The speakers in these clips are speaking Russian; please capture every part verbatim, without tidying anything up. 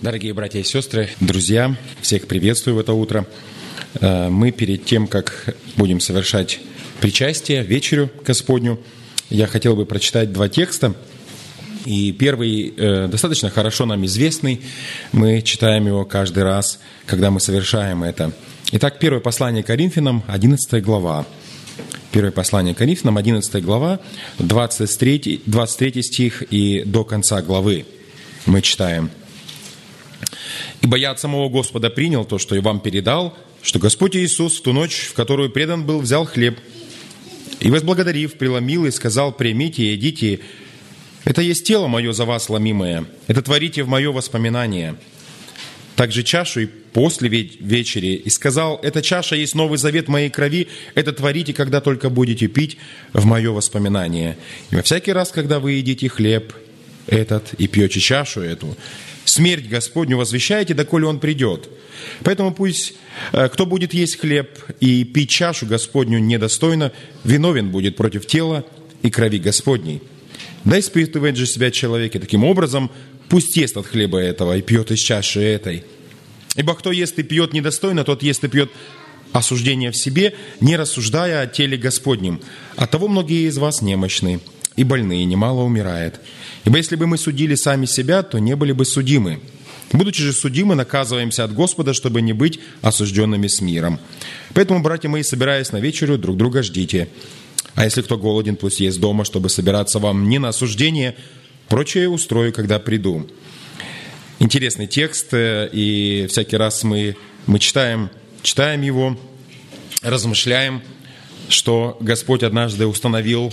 Дорогие братья и сестры, друзья, всех приветствую в это утро. Мы перед тем, как будем совершать причастие, вечерю Господню, я хотел бы прочитать два текста. И первый достаточно хорошо нам известный. Мы читаем его каждый раз, когда мы совершаем это. Итак, первое послание Коринфянам, одиннадцатая глава. Первое послание Коринфянам, одиннадцатая глава, двадцать третий, двадцать третий стих и до конца главы мы читаем. «Ибо я от самого Господа принял то, что и вам передал, что Господь Иисус в ту ночь, в которую предан был, взял хлеб, и, возблагодарив, преломил и сказал: примите и едите, это есть тело мое за вас ломимое, это творите в мое воспоминание. Также чашу и после вечери, и сказал: эта чаша есть новый завет моей крови, это творите, когда только будете пить, в мое воспоминание. И во всякий раз, когда вы едите хлеб этот и пьете чашу эту, смерть Господню возвещаете, доколе Он придет. Поэтому пусть кто будет есть хлеб и пить чашу Господню недостойно, виновен будет против тела и крови Господней. Да испытывает же себя человек, и таким образом пусть ест от хлеба этого и пьет из чаши этой. Ибо кто ест и пьет недостойно, тот ест и пьет осуждение в себе, не рассуждая о теле Господнем. Оттого многие из вас немощны и больны, и немало умирает. Ибо если бы мы судили сами себя, то не были бы судимы. Будучи же судимы, наказываемся от Господа, чтобы не быть осужденными с миром. Поэтому, братья мои, собираясь на вечерю, друг друга ждите. А если кто голоден, пусть есть дома, чтобы собираться вам не на осуждение. Прочее устрою, когда приду». Интересный текст, и всякий раз мы, мы читаем, читаем его, размышляем, что Господь однажды установил,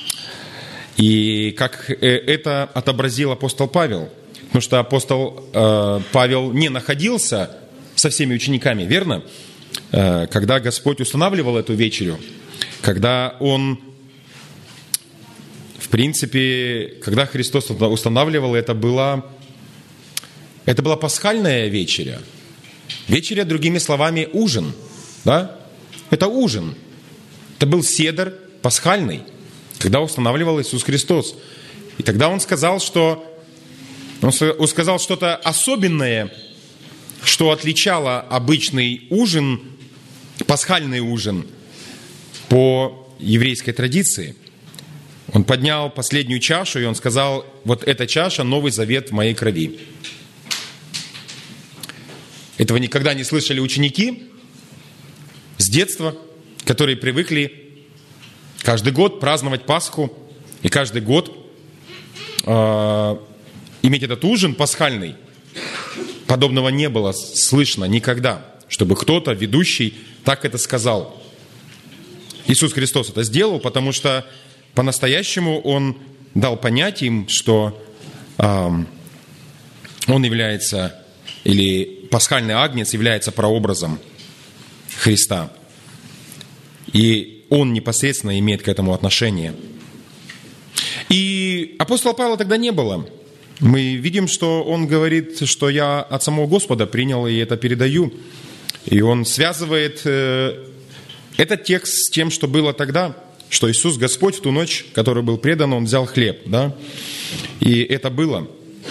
и как это отобразил апостол Павел. Потому что апостол э, Павел не находился со всеми учениками, верно? Э, когда Господь устанавливал эту вечерю, когда Он, в принципе, когда Христос устанавливал, это была, это была пасхальная вечеря. Вечеря, другими словами, ужин. Да? Это ужин. Это был седр пасхальный, когда устанавливал Иисус Христос. И тогда Он сказал, что Он сказал что-то особенное, что отличало обычный ужин, пасхальный ужин, по еврейской традиции. Он поднял последнюю чашу, и Он сказал: вот эта чаша — новый завет в моей крови. Этого никогда не слышали ученики с детства, которые привыкли каждый год праздновать Пасху, и каждый год э, иметь этот ужин пасхальный. Подобного не было слышно никогда, чтобы кто-то, ведущий, так это сказал. Иисус Христос это сделал, потому что по-настоящему Он дал понять им, что э, Он является, или пасхальный агнец является прообразом Христа. И Он непосредственно имеет к этому отношение. И апостола Павла тогда не было. Мы видим, что он говорит, что я от самого Господа принял и это передаю. И он связывает э, этот текст с тем, что было тогда, что Иисус Господь в ту ночь, в которой был предан, Он взял хлеб. Да? И это было.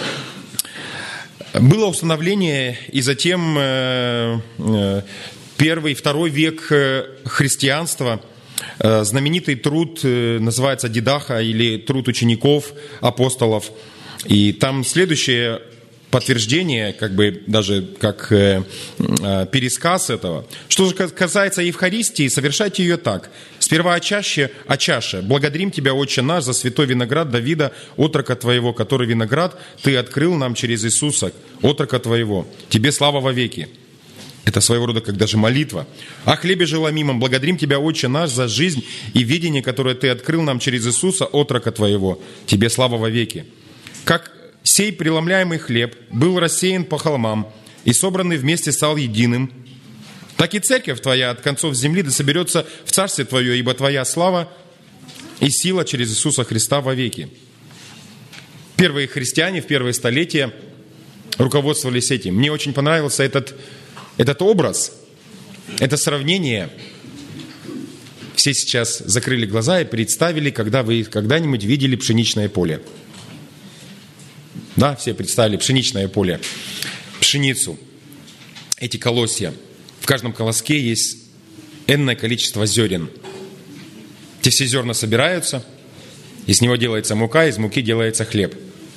Было установление, и затем э, э, первый, второй век христианства, знаменитый труд называется Дидаха, или труд учеников, апостолов. И там следующее подтверждение, как бы даже как пересказ этого. Что же касается Евхаристии, совершайте ее так. Сперва о чаше, о чаше. Благодарим Тебя, Отче наш, за святой виноград Давида, отрока Твоего, который виноград Ты открыл нам через Иисуса, отрока Твоего. Тебе слава во веки. Это своего рода как даже молитва. «О хлебе же ломимом благодарим Тебя, Отче наш, за жизнь и видение, которое Ты открыл нам через Иисуса, отрока Твоего. Тебе слава во веки. Как сей преломляемый хлеб был рассеян по холмам и собранный вместе стал единым, так и церковь Твоя от концов земли да соберется в Царствие Твое, ибо Твоя слава и сила через Иисуса Христа во веки». Первые христиане в первые столетия руководствовались этим. Мне очень понравился этот Этот образ, это сравнение. Все сейчас закрыли глаза и представили, когда вы когда-нибудь видели пшеничное поле. Да, все представили пшеничное поле. пшеницу, эти колосья. В каждом колоске есть энное количество зерен. Эти все зерна собираются, из него делается мука, из муки делается хлеб.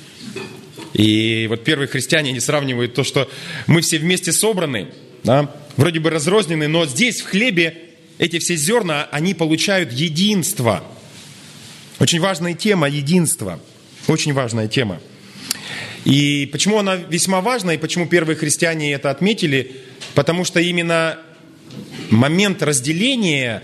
И вот первые христиане, они сравнивают то, что мы все вместе собраны, да, вроде бы разрознены, но здесь в хлебе эти все зерна, они получают единство. Очень важная тема единства. Очень важная тема. И почему она весьма важна, и почему первые христиане это отметили? Потому что именно момент разделения,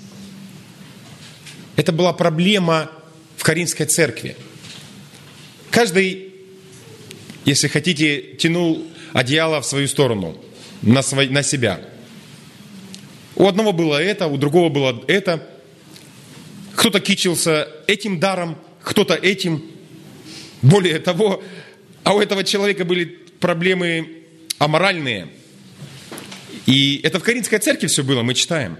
это была проблема в Коринфской церкви. Каждый, если хотите, тянул одеяло в свою сторону, на, свой, на себя. У одного было это, у другого было это. Кто-то кичился этим даром, кто-то этим. Более того, а у этого человека были проблемы аморальные. И это в Коринфской церкви все было, мы читаем.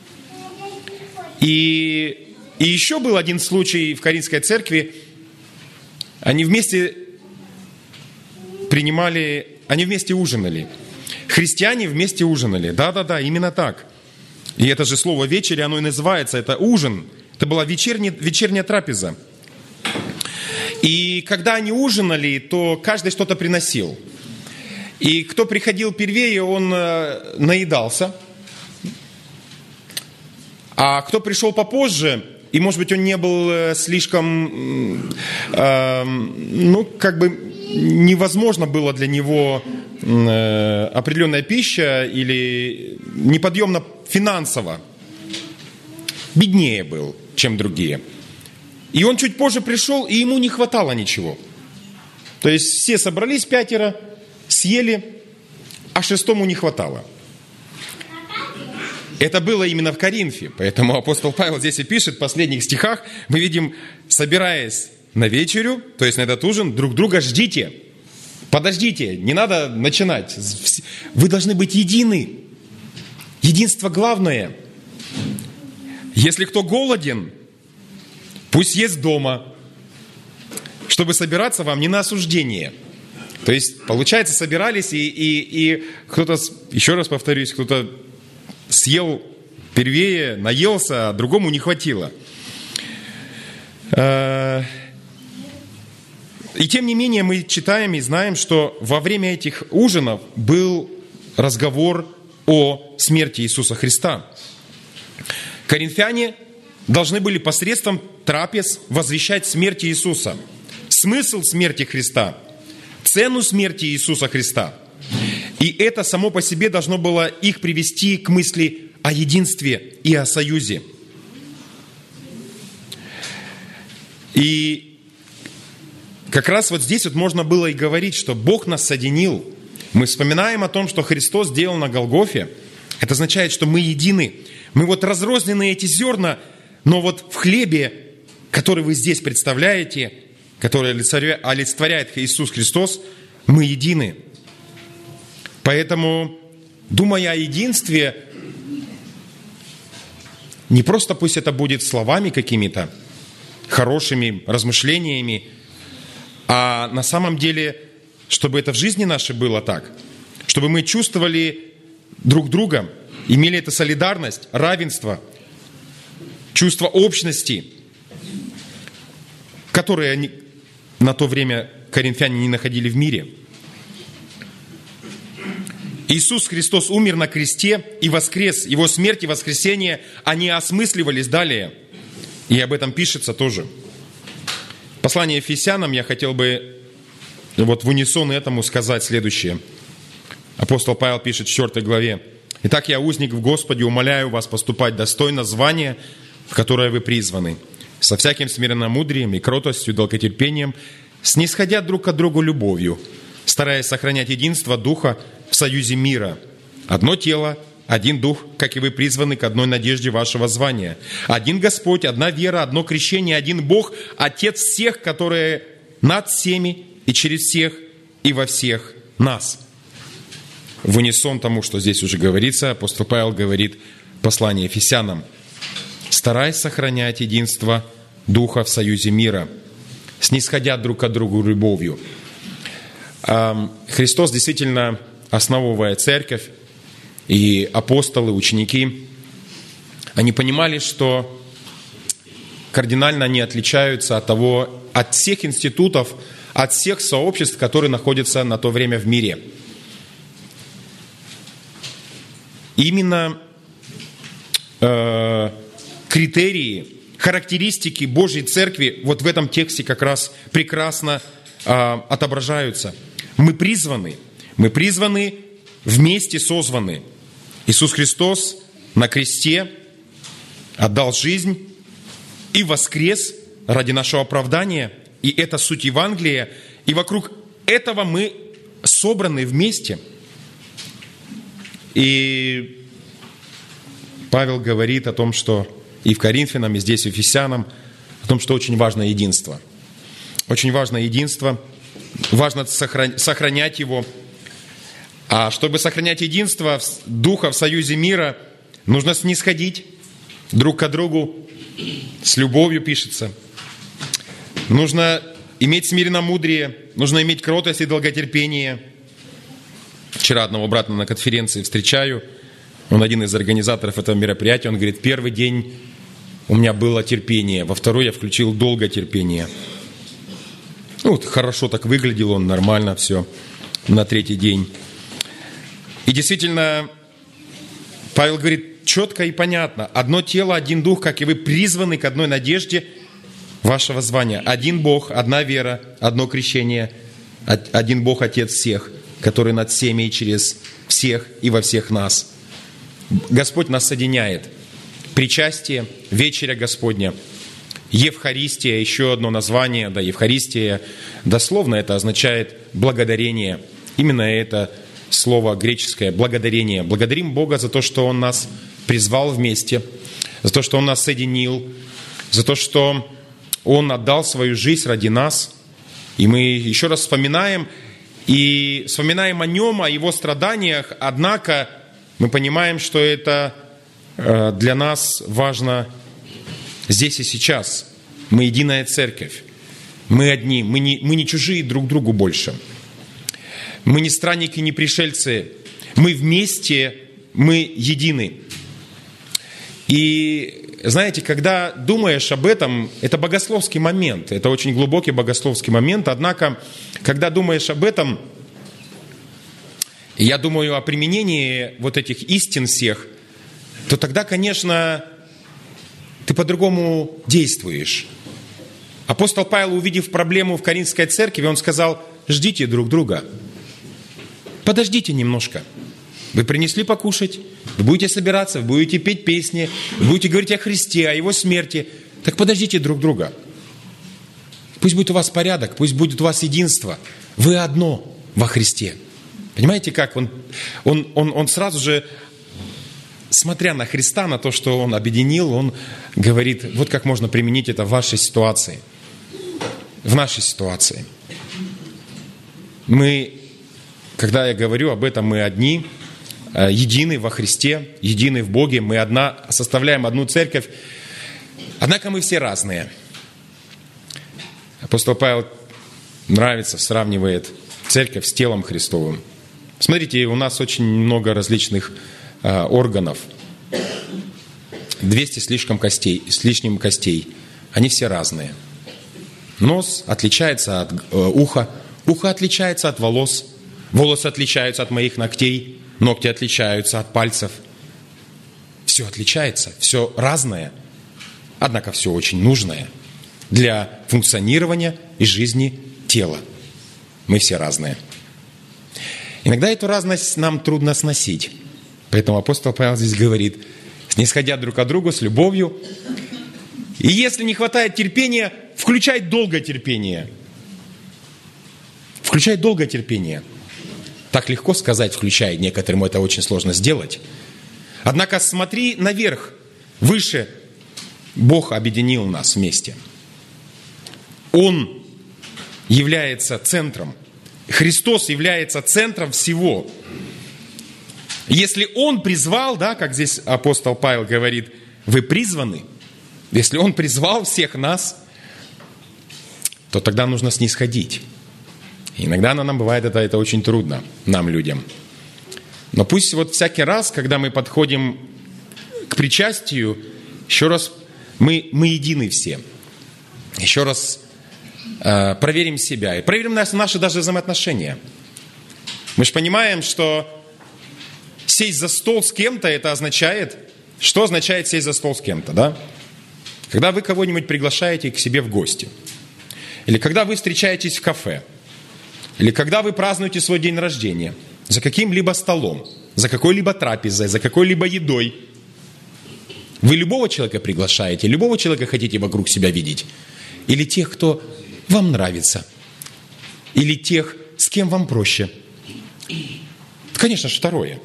И, и еще был один случай в Коринфской церкви. Они вместе принимали, они вместе ужинали. Христиане вместе ужинали. Да-да-да, именно так. И это же слово «вечеря», оно и называется, это ужин. Это была вечерняя, вечерняя трапеза. И когда они ужинали, то каждый что-то приносил. И кто приходил первее, он наедался. А кто пришел попозже, и, может быть, он не был слишком, э, ну, как бы невозможно было для него э, определенная пища или неподъемно финансово, беднее был, чем другие. И он чуть позже пришел, и ему не хватало ничего. То есть все собрались пятеро, съели, а шестому не хватало. Это было именно в Коринфе. Поэтому апостол Павел здесь и пишет в последних стихах, мы видим, собираясь на вечерю, то есть на этот ужин, друг друга ждите. Подождите, не надо начинать. Вы должны быть едины. Единство главное. Если кто голоден, пусть ест дома, чтобы собираться вам не на осуждение. То есть, получается, собирались, и, и, и кто-то, еще раз повторюсь, кто-то съел первее, наелся, а другому не хватило. И тем не менее мы читаем и знаем, что во время этих ужинов был разговор о смерти Иисуса Христа. Коринфяне должны были посредством трапез возвещать смерть Иисуса, смысл смерти Христа, цену смерти Иисуса Христа. И это само по себе должно было их привести к мысли о единстве и о союзе. И как раз вот здесь вот можно было и говорить, что Бог нас соединил. Мы вспоминаем о том, что Христос сделал на Голгофе. Это означает, что мы едины. Мы вот разрозненные эти зерна, но вот в хлебе, который вы здесь представляете, который олицетворяет Иисус Христос, мы едины. Поэтому, думая о единстве, не просто пусть это будет словами какими-то, хорошими размышлениями, а на самом деле, чтобы это в жизни нашей было так, чтобы мы чувствовали друг друга, имели эту солидарность, равенство, чувство общности, которые они, на то время коринфяне не находили в мире. Иисус Христос умер на кресте и воскрес. Его смерть и воскресение, они осмысливались далее. И об этом пишется тоже. Послание Ефесянам я хотел бы вот в унисон этому сказать следующее. Апостол Павел пишет в четвёртой главе. «Итак, я, узник в Господе, умоляю вас поступать достойно звания, в которое вы призваны, со всяким смиренномудрием и кротостью, долготерпением, снисходя друг к другу любовью, стараясь сохранять единство Духа в союзе мира. Одно тело, один Дух, как и вы призваны к одной надежде вашего звания. Один Господь, одна вера, одно крещение, один Бог, Отец всех, которые над всеми и через всех и во всех нас». В унисон тому, что здесь уже говорится, апостол Павел говорит в послании Ефесянам: «Стараясь сохранять единство Духа в союзе мира, снисходя друг к другу любовью». Христос действительно, основывая церковь, и апостолы, ученики, они понимали, что кардинально они отличаются от того, от всех институтов, от всех сообществ, которые находятся на то время в мире. Именно э, критерии, характеристики Божьей Церкви вот в этом тексте как раз прекрасно э, отображаются. Мы призваны, мы призваны, вместе созваны. Иисус Христос на кресте отдал жизнь и воскрес ради нашего оправдания. И это суть Евангелия. И вокруг этого мы собраны вместе. И Павел говорит о том, что и в Коринфянам, и здесь в Ефесянам, о том, что очень важно единство. Очень важно единство. Важно сохранять его. А чтобы сохранять единство Духа в союзе мира, нужно снисходить друг к другу. С любовью пишется. Нужно иметь смиренномудрие, нужно иметь кротость и долготерпение. Вчера одного брата на конференции встречаю. Он один из организаторов этого мероприятия. Он говорит, первый день у меня было терпение, во второй я включил долготерпение. Ну, вот хорошо так выглядел он, нормально все на третий день. И действительно, Павел говорит четко и понятно. Одно тело, один дух, как и вы призваны к одной надежде вашего звания. Один Бог, одна вера, одно крещение, один Бог Отец всех, который над всеми и через всех и во всех нас. Господь нас соединяет. Причастие, вечеря Господня, Евхаристия, еще одно название, да, Евхаристия, дословно это означает благодарение. Именно это слово греческое благодарение. Благодарим Бога за то, что Он нас призвал вместе, за то, что Он нас соединил, за то, что Он отдал свою жизнь ради нас. И мы еще раз вспоминаем, и вспоминаем о Нем, о Его страданиях, однако мы понимаем, что это для нас важно здесь и сейчас. Мы единая церковь, мы одни, мы не, мы не чужие друг другу больше. Мы не странники, не пришельцы. Мы вместе, мы едины. И знаете, когда думаешь об этом, это богословский момент. Это очень глубокий богословский момент. Однако, когда думаешь об этом, я думаю о применении вот этих истин всех, то тогда, конечно, ты по-другому действуешь. Апостол Павел, увидев проблему в Коринфской церкви, он сказал, ждите друг друга. Подождите немножко. Вы принесли покушать, вы будете собираться, вы будете петь песни, вы будете говорить о Христе, о Его смерти. Так подождите друг друга. Пусть будет у вас порядок, пусть будет у вас единство. Вы одно во Христе. Понимаете, как? Он, он, он, он сразу же, смотря на Христа, на то, что Он объединил, Он говорит, вот как можно применить это в вашей ситуации. В нашей ситуации. Мы... Когда я говорю об этом, мы одни, едины во Христе, едины в Боге, мы одна, составляем одну церковь, однако мы все разные. Апостол Павел нравится, сравнивает церковь с телом Христовым. Смотрите, у нас очень много различных а, органов, двести с лишним костей, с лишним костей, они все разные. Нос отличается от э, уха, ухо отличается от волос, волосы отличаются от моих ногтей, ногти отличаются от пальцев. Все отличается, все разное, однако все очень нужное для функционирования и жизни тела. Мы все разные. Иногда эту разность нам трудно сносить. Поэтому апостол Павел здесь говорит, снисходя друг к другу с любовью. И если не хватает терпения, включай долготерпение. Включай долготерпение. Так легко сказать, включай, некоторым это очень сложно сделать. Однако смотри наверх, выше. Бог объединил нас вместе. Он является центром. Христос является центром всего. Если Он призвал, да, как здесь апостол Павел говорит, вы призваны, если Он призвал всех нас, то тогда нужно снисходить. Иногда она нам бывает, это, это очень трудно, нам, людям. Но пусть вот всякий раз, когда мы подходим к причастию, еще раз, мы, мы едины все. Еще раз э, проверим себя и проверим наши, наши даже взаимоотношения. Мы же понимаем, что сесть за стол с кем-то, это означает, что означает сесть за стол с кем-то, да? Когда вы кого-нибудь приглашаете к себе в гости, или когда вы встречаетесь в кафе, или когда вы празднуете свой день рождения, за каким-либо столом, за какой-либо трапезой, за какой-либо едой, вы любого человека приглашаете, любого человека хотите вокруг себя видеть, или тех, кто вам нравится, или тех, с кем вам проще. Конечно же, второе.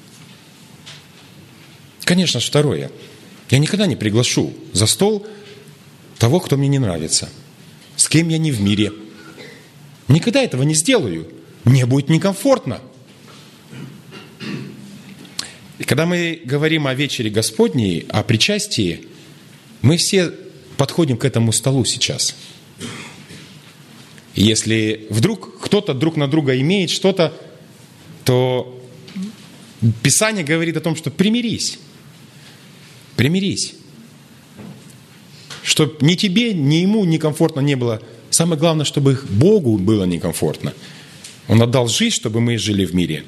Конечно же, второе. Я никогда не приглашу за стол того, кто мне не нравится, с кем я не в мире. Никогда этого не сделаю. Мне будет некомфортно. И когда мы говорим о вечере Господней, о причастии, мы все подходим к этому столу сейчас. И если вдруг кто-то друг на друга имеет что-то, то Писание говорит о том, что примирись. Примирись. Чтобы ни тебе, ни ему некомфортно не было. Самое главное, чтобы их Богу было некомфортно. Он отдал жизнь, чтобы мы жили в мире.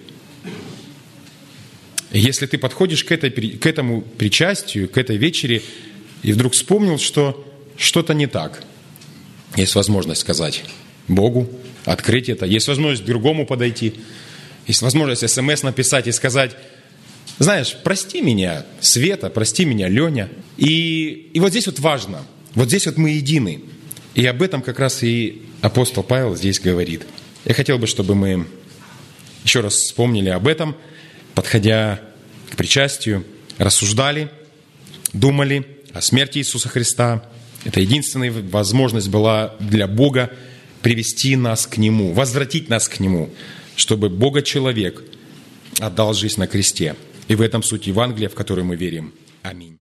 И если ты подходишь к, этой, к этому причастию, к этой вечере, и вдруг вспомнил, что что-то не так, есть возможность сказать Богу, открыть это, есть возможность к другому подойти, есть возможность эс эм эс написать и сказать: знаешь, прости меня, Света, прости меня, Леня. И, и вот здесь вот важно, вот здесь вот мы едины. И об этом как раз и апостол Павел здесь говорит. Я хотел бы, чтобы мы еще раз вспомнили об этом, подходя к причастию, рассуждали, думали о смерти Иисуса Христа. Это единственная возможность была для Бога привести нас к Нему, возвратить нас к Нему, чтобы Бога-человек отдал жизнь на кресте. И в этом суть Евангелия, в которое мы верим. Аминь.